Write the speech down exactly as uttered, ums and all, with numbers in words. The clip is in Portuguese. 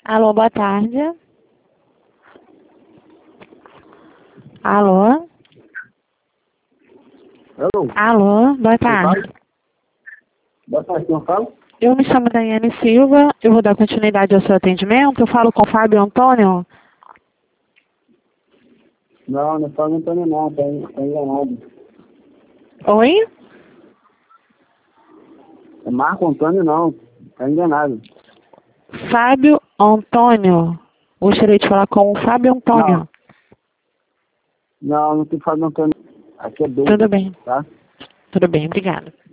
Alô, boa tarde. Alô? Alô? Alô, boa tarde. Boa tarde, quem fala? Eu me chamo Daiane Silva, eu vou dar continuidade ao seu atendimento. Eu falo com o Fábio Antônio. Não, não fala Antônio não, tá, tá enganado. Oi? É Marco Antônio não, tá enganado. Fábio Antônio. Gostaria de falar com o Fábio Antônio. Não, não, não tem Fábio Antônio. Aqui é doido, Tudo bem, tá? tudo bem, obrigada.